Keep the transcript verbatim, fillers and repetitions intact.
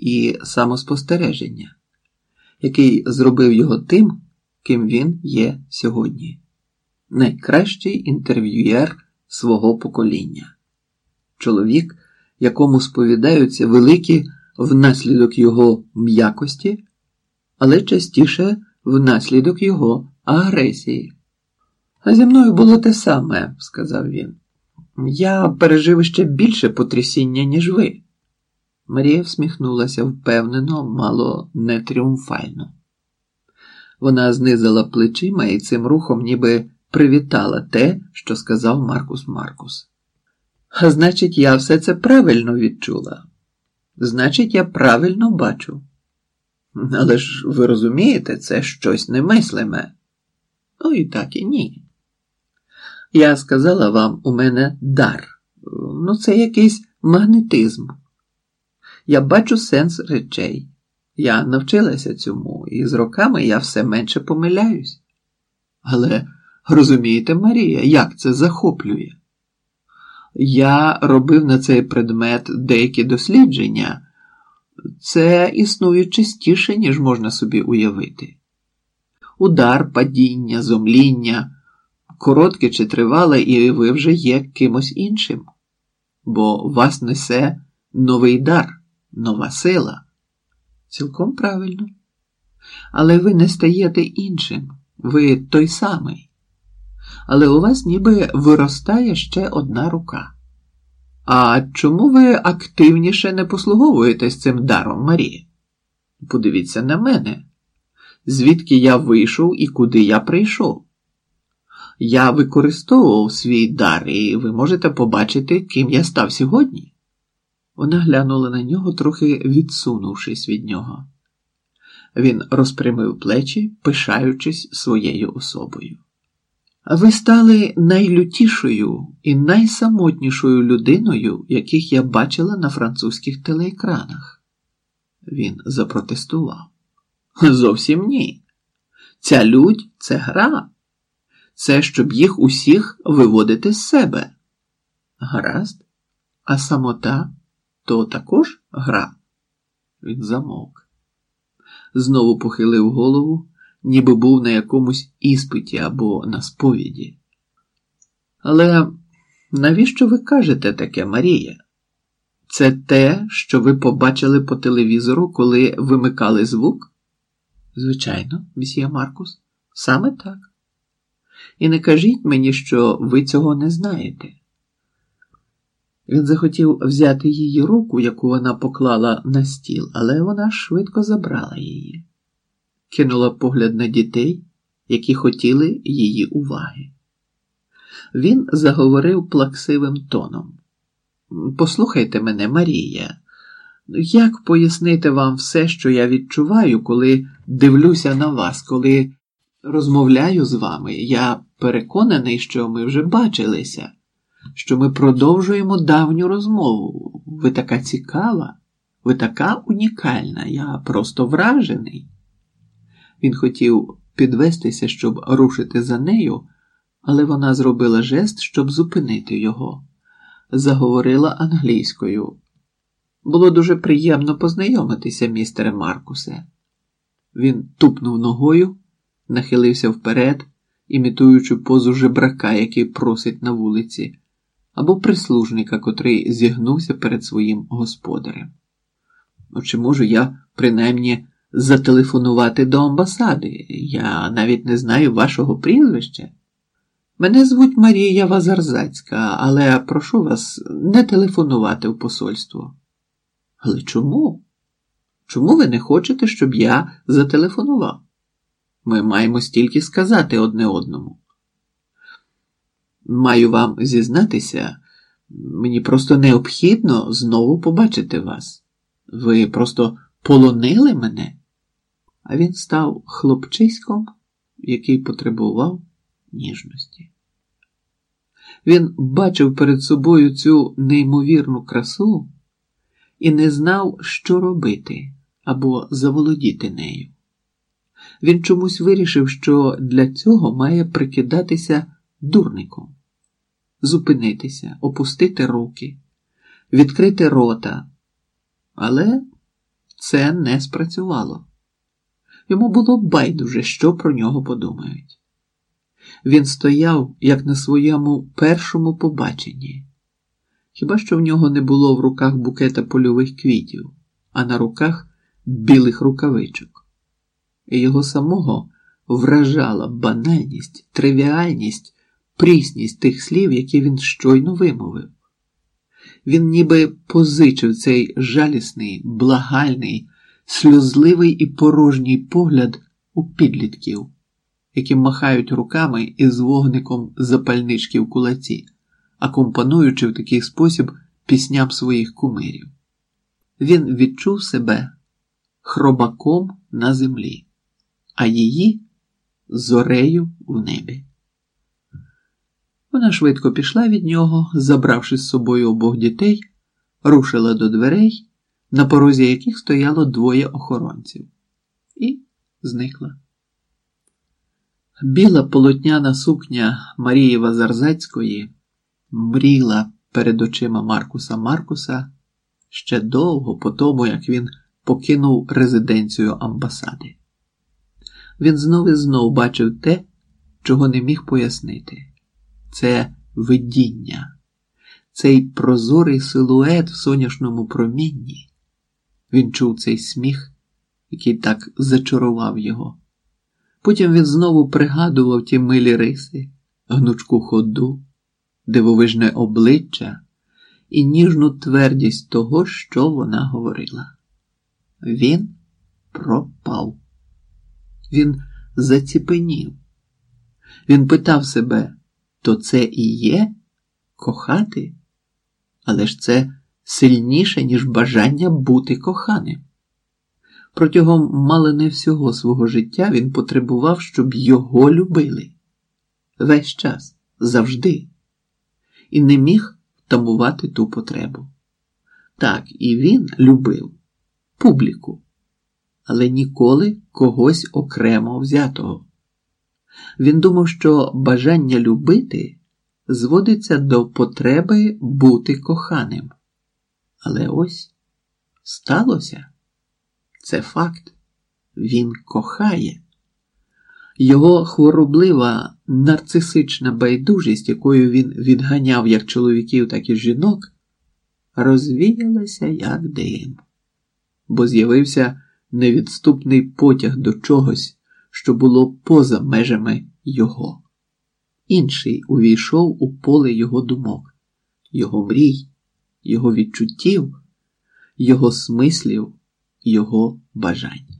і самоспостереження, який зробив його тим, ким він є сьогодні. Найкращий інтерв'юєр свого покоління. Чоловік, якому сповідаються великі внаслідок його м'якості, але частіше внаслідок його агресії. А зі мною було те саме, сказав він. Я пережив ще більше потрясіння, ніж ви. Марія всміхнулася впевнено, мало не тріумфально. Вона знизила плечима і цим рухом ніби привітала те, що сказав Маркус Маркус. А значить, я все це правильно відчула. Значить, я правильно бачу. Але ж, ви розумієте, це щось немислиме. Ну і так і ні. Я сказала вам, у мене дар. Ну, це якийсь магнетизм. Я бачу сенс речей. Я навчилася цьому, і з роками я все менше помиляюсь. Але, розумієте, Марія, як це захоплює? Я робив на цей предмет деякі дослідження. Це існує частіше, ніж можна собі уявити. Удар, падіння, зомління, коротке чи тривале, і ви вже є кимось іншим. Бо вас несе новий дар, нова сила. Цілком правильно. Але ви не стаєте іншим. Ви той самий. Але у вас ніби виростає ще одна рука. А чому ви активніше не послуговуєтесь цим даром, Марія? Подивіться на мене. Звідки я вийшов і куди я прийшов? Я використовував свій дар, і ви можете побачити, ким я став сьогодні. Вона глянула на нього, трохи відсунувшись від нього. Він розпрямив плечі, пишаючись своєю особою. Ви стали найлютішою і найсамотнішою людиною, яких я бачила на французьких телеекранах. Він запротестував. Зовсім ні. Ця лють – це гра. Це, щоб їх усіх виводити з себе. Гаразд. А самота – то також гра. Він замовк. Знову похилив голову, ніби був на якомусь іспиті або на сповіді. Але навіщо ви кажете таке, Марія? Це те, що ви побачили по телевізору, коли вимикали звук? Звичайно, мсьє Маркус, саме так. І не кажіть мені, що ви цього не знаєте. Він захотів взяти її руку, яку вона поклала на стіл, але вона швидко забрала її. Кинула погляд на дітей, які хотіли її уваги. Він заговорив плаксивим тоном. «Послухайте мене, Марія. Як пояснити вам все, що я відчуваю, коли дивлюся на вас, коли розмовляю з вами? Я переконаний, що ми вже бачилися, що ми продовжуємо давню розмову. Ви така цікава, ви така унікальна, я просто вражений». Він хотів підвестися, щоб рушити за нею, але вона зробила жест, щоб зупинити його. Заговорила англійською. «Було дуже приємно познайомитися, містере Маркусе». Він тупнув ногою, нахилився вперед, імітуючи позу жебрака, який просить на вулиці, або прислужника, котрий зігнувся перед своїм господарем. «Ну, чи можу я, принаймні, зателефонувати до амбасади? Я навіть не знаю вашого прізвища. Мене звуть Марія Вазарзацька, але прошу вас не телефонувати в посольство». «Але чому? Чому ви не хочете, щоб я зателефонував? Ми маємо стільки сказати одне одному». «Маю вам зізнатися, мені просто необхідно знову побачити вас. Ви просто полонили мене». А він став хлопчиськом, який потребував ніжності. Він бачив перед собою цю неймовірну красу і не знав, що робити або заволодіти нею. Він чомусь вирішив, що для цього має прикидатися дурником. Зупинитися, опустити руки, відкрити рота. Але це не спрацювало. Йому було байдуже, що про нього подумають. Він стояв, як на своєму першому побаченні. Хіба що в нього не було в руках букета польових квітів, а на руках білих рукавичок. І його самого вражала банальність, тривіальність, прісність тих слів, які він щойно вимовив. Він ніби позичив цей жалісний, благальний, сльозливий і порожній погляд у підлітків, які махають руками із вогником запальнички в кулаці, акомпануючи в такий спосіб пісням своїх кумирів. Він відчув себе хробаком на землі, а її зорею в небі. Вона швидко пішла від нього, забравши з собою обох дітей, рушила до дверей, на порозі яких стояло двоє охоронців, і зникла. Біла полотняна сукня Марії Вазарзацької мріла перед очима Маркуса Маркуса ще довго по тому, як він покинув резиденцію амбасади. Він знов і знов бачив те, чого не міг пояснити. Це видіння, цей прозорий силует в сонячному промінні. Він чув цей сміх, який так зачарував його. Потім він знову пригадував ті милі риси, гнучку ходу, дивовижне обличчя і ніжну твердість того, що вона говорила. Він пропав. Він заціпенів. Він питав себе, то це і є кохати? Але ж це сильніше, ніж бажання бути коханим. Протягом мало не всього свого життя він потребував, щоб його любили. Весь час, завжди. І не міг втамувати ту потребу. Так, і він любив публіку, але ніколи когось окремо взятого. Він думав, що бажання любити зводиться до потреби бути коханим. Але ось сталося. Це факт. Він кохає. Його хвороблива, нарцисична байдужість, якою він відганяв як чоловіків, так і жінок, розвіялася як дим. Бо з'явився невідступний потяг до чогось, що було поза межами його. Інший увійшов у поле його думок, його мрій, його відчуттів, його смислів, його бажань.